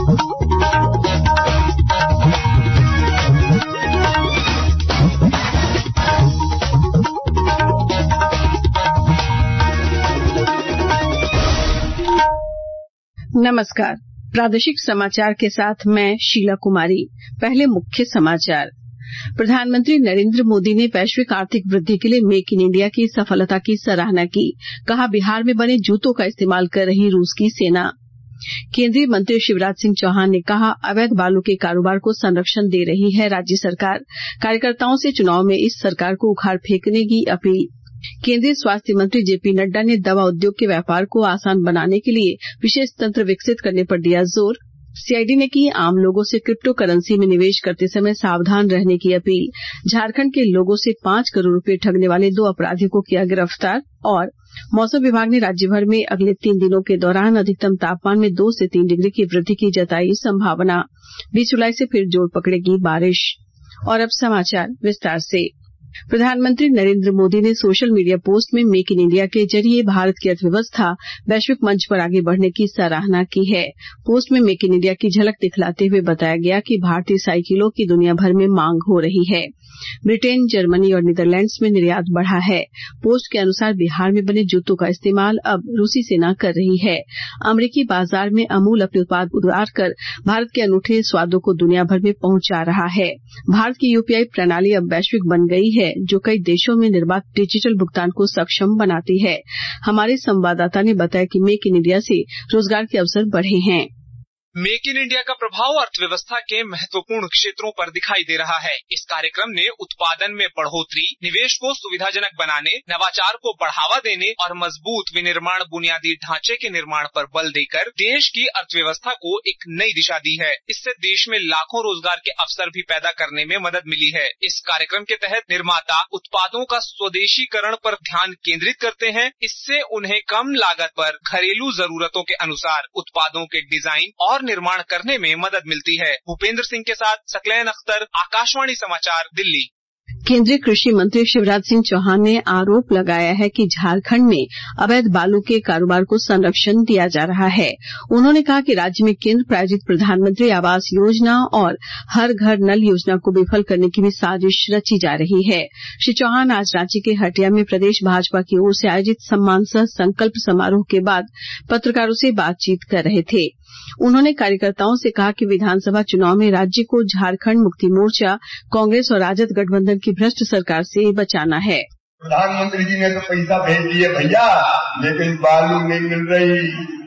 नमस्कार। प्रादेशिक समाचार के साथ मैं शीला कुमारी। पहले मुख्य समाचार। प्रधानमंत्री नरेंद्र मोदी ने वैश्विक आर्थिक वृद्धि के लिए मेक इन इंडिया की सफलता की सराहना की। कहा, बिहार में बने जूतों का इस्तेमाल कर रही रूस की सेना। केंद्रीय मंत्री शिवराज सिंह चौहान ने कहा, अवैध बालू के कारोबार को संरक्षण दे रही है राज्य सरकार। कार्यकर्ताओं से चुनाव में इस सरकार को उखाड़ फेंकने की अपील। केंद्रीय स्वास्थ्य मंत्री जेपी नड्डा ने दवा उद्योग के व्यापार को आसान बनाने के लिए विशेष तंत्र विकसित करने पर दिया जोर। सीआईडी ने की आम लोगों से क्रिप्टो करेंसी में निवेश करते समय सावधान रहने की अपील। झारखंड के लोगों से 5 करोड़ रुपए ठगने वाले 2 अपराधियों को किया गिरफ्तार। और मौसम विभाग ने राज्य भर में अगले 3 दिनों के दौरान अधिकतम तापमान में 2 से 3 डिग्री की वृद्धि की जताई संभावना। 20 जुलाई से फिर जोर पकड़ेगी बारिश। और अब समाचार विस्तार से। प्रधानमंत्री नरेंद्र मोदी ने सोशल मीडिया पोस्ट में मेक इन इंडिया के जरिए भारत की अर्थव्यवस्था वैश्विक मंच पर आगे बढ़ने की सराहना की है। पोस्ट में मेक इन इंडिया की झलक दिखलाते हुए बताया गया कि भारतीय साइकिलों की दुनिया भर में मांग हो रही है। ब्रिटेन, जर्मनी और नीदरलैंड्स में निर्यात बढ़ा है। पोस्ट के अनुसार बिहार में बने जूतों का इस्तेमाल अब रूसी सेना कर रही है। अमेरिकी बाजार में अमूल अपने उत्पाद उतार कर भारत के अनूठे स्वादों को दुनिया भर में पहुंचा रहा है। भारत की यूपीआई प्रणाली अब वैश्विक बन गई है, जो कई देशों में निर्बाध डिजिटल भुगतान को सक्षम बनाती है। हमारे संवाददाता ने बताया कि मेक इन इंडिया से रोजगार के अवसर बढ़े हैं। मेक इन इंडिया का प्रभाव अर्थव्यवस्था के महत्वपूर्ण क्षेत्रों पर दिखाई दे रहा है। इस कार्यक्रम ने उत्पादन में बढ़ोतरी, निवेश को सुविधाजनक बनाने, नवाचार को बढ़ावा देने और मजबूत विनिर्माण बुनियादी ढांचे के निर्माण पर बल देकर देश की अर्थव्यवस्था को एक नई दिशा दी है। इससे देश में लाखों रोजगार के अवसर भी पैदा करने में मदद मिली है। इस कार्यक्रम के तहत निर्माता उत्पादों का स्वदेशीकरण पर ध्यान केंद्रित करते हैं। इससे उन्हें कम लागत पर घरेलू जरूरतों के अनुसार उत्पादों के डिजाइन और निर्माण करने में मदद मिलती है। भूपेंद्र सिंह के साथ सकलैन अख्तर, आकाशवाणी समाचार, दिल्ली। केंद्रीय कृषि मंत्री शिवराज सिंह चौहान ने आरोप लगाया है कि झारखंड में अवैध बालू के कारोबार को संरक्षण दिया जा रहा है। उन्होंने कहा कि राज्य में केंद्र प्रायोजित प्रधानमंत्री आवास योजना और हर घर नल योजना को विफल करने की भी साजिश रची जा रही है। श्री चौहान आज रांची के हटिया में प्रदेश भाजपा की ओर से आयोजित सम्मान सह संकल्प समारोह के बाद पत्रकारों से बातचीत कर रहे थे। उन्होंने कार्यकर्ताओं से कहा कि विधानसभा चुनाव में राज्य को झारखंड मुक्ति मोर्चा, कांग्रेस और राजद गठबंधन की भ्रष्ट सरकार से बचाना है। प्रधानमंत्री जी ने तो पैसा भेज दिए भैया, लेकिन बालू नहीं मिल रही।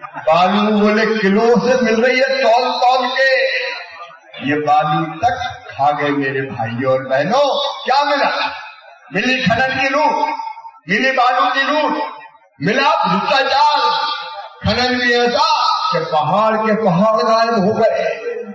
बालू बोले किलो से मिल रही है, तौल तौल के। ये बालू तक खा गए मेरे भाइयों और बहनों। क्या मिला? मिली खनन की लूट, मिली बालू की लूट, मिला भ्रष्टाचार। खनन भी ऐसा कि पहाड़ के पहाड़ गायब हो गए।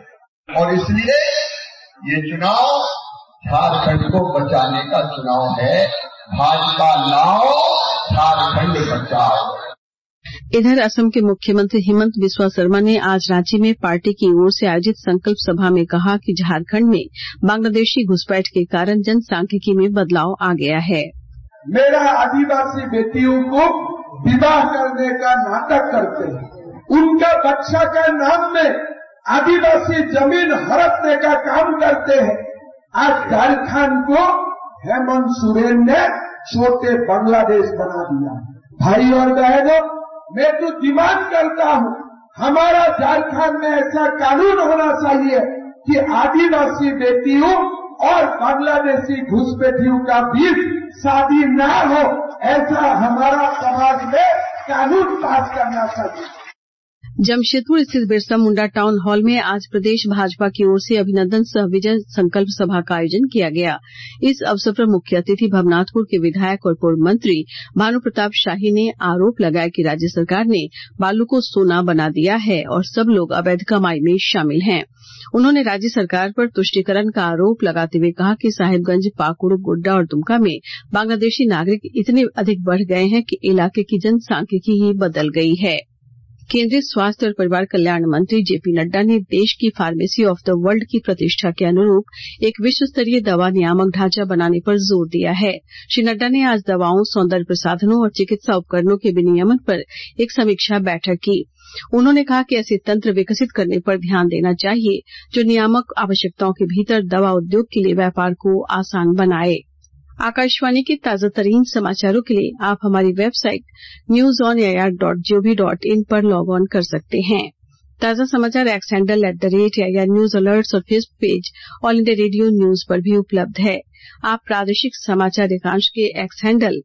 और इसलिए ये चुनाव झारखंड को बचाने का चुनाव है। भाजपा लाओ, झारखंड बचाओ। इधर असम के मुख्यमंत्री हिमंत बिस्वा शर्मा ने आज रांची में पार्टी की ओर से आयोजित संकल्प सभा में कहा कि झारखंड में बांग्लादेशी घुसपैठ के कारण जनसांख्यिकी में बदलाव आ गया है। मेरा आदिवासी बेटियों को विवाह करने का नाटक करते हैं, उनका बच्चा का नाम में आदिवासी जमीन हड़पने का काम करते हैं। आज झारखंड को हेमंत सोरेन ने छोटे बांग्लादेश बना दिया। भाई और बहनों, मैं तो डिमांड करता हूँ, हमारा झारखंड में ऐसा कानून होना चाहिए कि आदिवासी बेटियों और बांग्लादेशी घुसपैठियों का बीच शादी न हो, ऐसा हमारा समाज में कानून पास करना चाहिए। जमशेदपुर स्थित बिरसा मुंडा टाउन हॉल में आज प्रदेश भाजपा की ओर से अभिनंदन सह विजय संकल्प सभा का आयोजन किया गया। इस अवसर पर मुख्य अतिथि भवनाथपुर के विधायक और पूर्व मंत्री भानु प्रताप शाही ने आरोप लगाया कि राज्य सरकार ने बालू को सोना बना दिया है और सब लोग अवैध कमाई में शामिल हैं। उन्होंने राज्य सरकार पर तुष्टीकरण का आरोप लगाते हुए कहा कि साहिबगंज, पाकुड़, गोड्डा और दुमका में बांग्लादेशी नागरिक इतने अधिक बढ़ गए हैं कि इलाके की जनसांख्यिकी ही बदल गई है। केंद्रीय स्वास्थ्य और परिवार कल्याण मंत्री जेपी नड्डा ने देश की फार्मेसी ऑफ द वर्ल्ड की प्रतिष्ठा के अनुरूप एक विश्व स्तरीय दवा नियामक ढांचा बनाने पर जोर दिया है। श्री नड्डा ने आज दवाओं, सौंदर्य प्रसाधनों और चिकित्सा उपकरणों के विनियमन पर एक समीक्षा बैठक की। उन्होंने कहा कि ऐसे तंत्र विकसित करने पर ध्यान देना चाहिए जो नियामक आवश्यकताओं के भीतर दवा उद्योग के लिए व्यापार को आसान बनाए। आकाशवाणी के ताजा तरीन समाचारों के लिए आप हमारी वेबसाइट newsonair.gov.in पर लॉग ऑन कर सकते हैं। ताजा समाचार X handle @AIR news alerts और Facebook page all India radio news पर भी उपलब्ध है। आप प्रादेशिक समाचार एकांश के एक्स हैंडल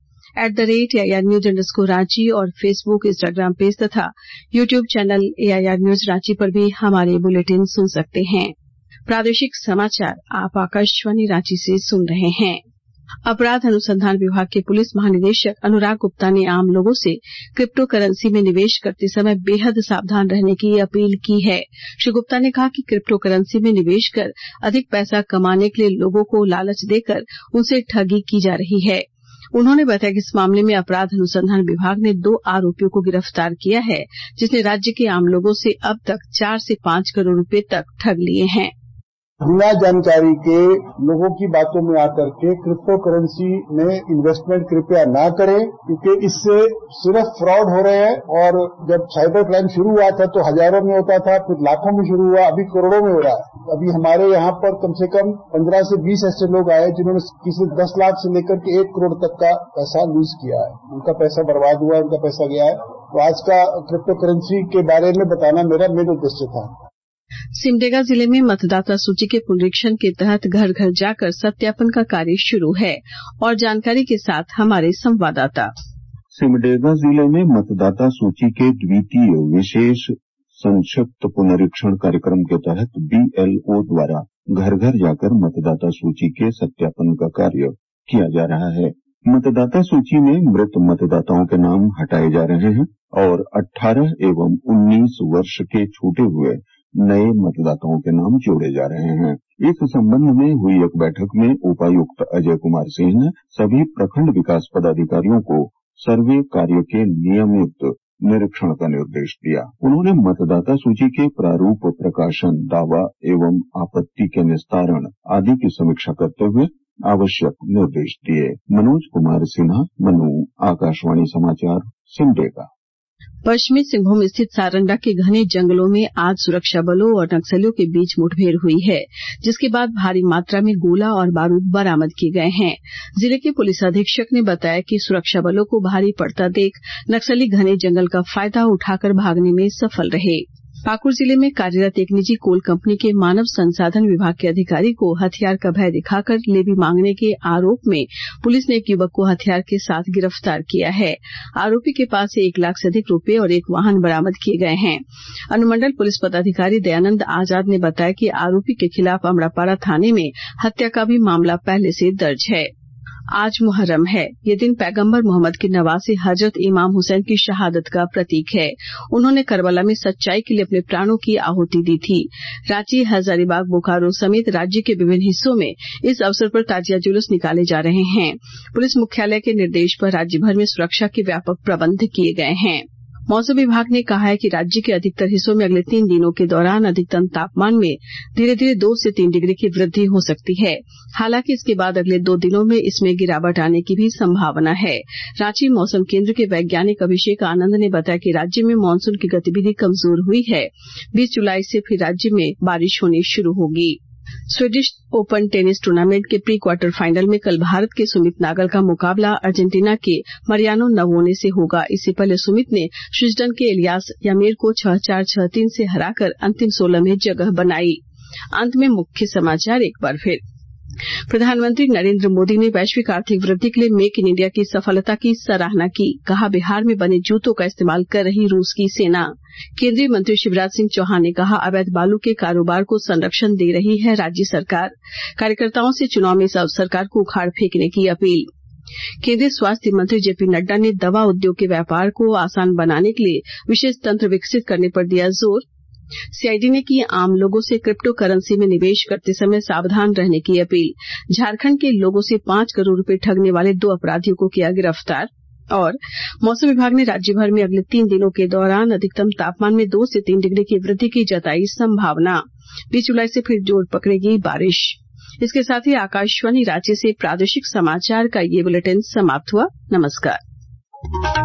@AIR न्यूज _ और फेसबुक, इंस्टाग्राम पेज तथा YouTube channel AIR news Ranchi पर भी हमारे बुलेटिन सुन सकते हैं। प्रादेशिक समाचार आप आकाशवाणी रांची से सुन रहे हैं। अपराध अनुसंधान विभाग के पुलिस महानिदेशक अनुराग गुप्ता ने आम लोगों से क्रिप्टो करेंसी में निवेश करते समय बेहद सावधान रहने की अपील की है। श्री गुप्ता ने कहा कि क्रिप्टो करेंसी में निवेश कर अधिक पैसा कमाने के लिए लोगों को लालच देकर उनसे ठगी की जा रही है। उन्होंने बताया कि इस मामले में अपराध अनुसंधान विभाग ने 2 आरोपियों को गिरफ्तार किया है, जिसने राज्य के आम लोगों से अब तक 4 से 5 करोड़ रुपए तक ठग लिए हैं। बिना जानकारी के लोगों की बातों में आकर के क्रिप्टो करेंसी में इन्वेस्टमेंट कृपया ना करें, क्योंकि इससे सिर्फ फ्रॉड हो रहे हैं। और जब साइबर क्राइम शुरू हुआ था तो हजारों में होता था, फिर लाखों में शुरू हुआ, अभी करोड़ों में हो रहा है। अभी हमारे यहाँ पर कम से कम 15 से 20 ऐसे लोग आए जिन्होंने किसी 10 लाख से लेकर के 1 करोड़ तक का पैसा लूज किया है। उनका पैसा बर्बाद हुआ, उनका पैसा गया है। तो आज का क्रिप्टो करेंसी के बारे में बताना मेरा मेन उद्देश्य था। सिमडेगा जिले में मतदाता सूची के पुनरीक्षण के तहत घर घर जाकर सत्यापन का कार्य शुरू है। और जानकारी के साथ हमारे संवाददाता। सिमडेगा जिले में मतदाता सूची के द्वितीय विशेष संक्षिप्त पुनरीक्षण कार्यक्रम के तहत BLO द्वारा घर घर जाकर मतदाता सूची के सत्यापन का कार्य किया जा रहा है। मतदाता सूची में मृत मतदाताओं के नाम हटाए जा रहे हैं और 18 एवं 19 वर्ष के छूटे हुए नए मतदाताओं के नाम जोड़े जा रहे हैं। इस संबंध में हुई एक बैठक में उपायुक्त अजय कुमार सिंह ने सभी प्रखंड विकास पदाधिकारियों को सर्वे कार्य के नियमित निरीक्षण का निर्देश दिया। उन्होंने मतदाता सूची के प्रारूप प्रकाशन, दावा एवं आपत्ति के निस्तारण आदि की समीक्षा करते हुए आवश्यक निर्देश दिए। मनोज कुमार सिन्हा, मनु, आकाशवाणी समाचार, सिमडेगा। पश्चिमी सिंहभूम स्थित सारंडा के घने जंगलों में आज सुरक्षा बलों और नक्सलियों के बीच मुठभेड़ हुई है, जिसके बाद भारी मात्रा में गोला और बारूद बरामद किए गए हैं। जिले के पुलिस अधीक्षक ने बताया कि सुरक्षा बलों को भारी पड़ता देख नक्सली घने जंगल का फायदा उठाकर भागने में सफल रहे। पाकुड़ जिले में कार्यरत एक निजी कोल कंपनी के मानव संसाधन विभाग के अधिकारी को हथियार का भय दिखाकर लेवी मांगने के आरोप में पुलिस ने एक युवक को हथियार के साथ गिरफ्तार किया है। आरोपी के पास से 1 लाख से अधिक रुपए और एक वाहन बरामद किए गए हैं। अनुमंडल पुलिस पदाधिकारी दयानंद आजाद ने बताया कि आरोपी के खिलाफ अमड़ापारा थाने में हत्या का भी मामला पहले से दर्ज है। आज मुहर्रम है। ये दिन पैगंबर मोहम्मद के नवासे हजरत इमाम हुसैन की शहादत का प्रतीक है। उन्होंने करबला में सच्चाई के लिए अपने प्राणों की आहुति दी थी। रांची, हजारीबाग, बोकारो समेत राज्य के विभिन्न हिस्सों में इस अवसर पर ताजिया जुलूस निकाले जा रहे हैं। पुलिस मुख्यालय के निर्देश पर राज्य भर में सुरक्षा के व्यापक प्रबंध किए गए हैं। मौसम विभाग ने कहा है कि राज्य के अधिकतर हिस्सों में अगले 3 दिनों के दौरान अधिकतम तापमान में धीरे धीरे 2 से 3 डिग्री की वृद्धि हो सकती है। हालांकि इसके बाद अगले 2 दिनों में इसमें गिरावट आने की भी संभावना है। रांची मौसम केंद्र के वैज्ञानिक अभिषेक आनंद ने बताया कि राज्य में मानसून की गतिविधि कमजोर हुई है। 20 जुलाई से फिर राज्य में बारिश होनी शुरू होगी। स्वीडिश ओपन टेनिस टूर्नामेंट के प्री क्वार्टर फाइनल में कल भारत के सुमित नागल का मुकाबला अर्जेंटीना के मरियानो नवोने से होगा। इससे पहले सुमित ने स्विट्जरलैंड के इलियास यामीर को 6-4, 6-3 से हराकर अंतिम 16 में जगह बनाई। अंत में मुख्य समाचार एक बार फिर। प्रधानमंत्री नरेंद्र मोदी ने वैश्विक आर्थिक वृद्धि के लिए मेक इन इंडिया की सफलता की सराहना की। कहा, बिहार में बने जूतों का इस्तेमाल कर रही रूस की सेना। केंद्रीय मंत्री शिवराज सिंह चौहान ने कहा, अवैध बालू के कारोबार को संरक्षण दे रही है राज्य सरकार। कार्यकर्ताओं से चुनाव में सरकार को उखाड़ फेंकने की अपील। केंद्रीय स्वास्थ्य मंत्री जेपी नड्डा ने दवा उद्योग के व्यापार को आसान बनाने के लिए विशेष तंत्र विकसित करने पर दिया जोर। सीआईडी ने की आम लोगों से क्रिप्टो करेंसी में निवेश करते समय सावधान रहने की अपील। झारखंड के लोगों से 5 करोड़ रुपए ठगने वाले 2 अपराधियों को किया गिरफ्तार। और मौसम विभाग ने राज्य भर में अगले 3 दिनों के दौरान अधिकतम तापमान में 2 से 3 डिग्री की वृद्धि की जताई संभावना। 20 जुलाई से फिर जोर पकड़ेगी बारिश। इसके साथ ही आकाशवाणी रांची से प्रादेशिक समाचार का ये बुलेटिन समाप्त हुआ। नमस्कार।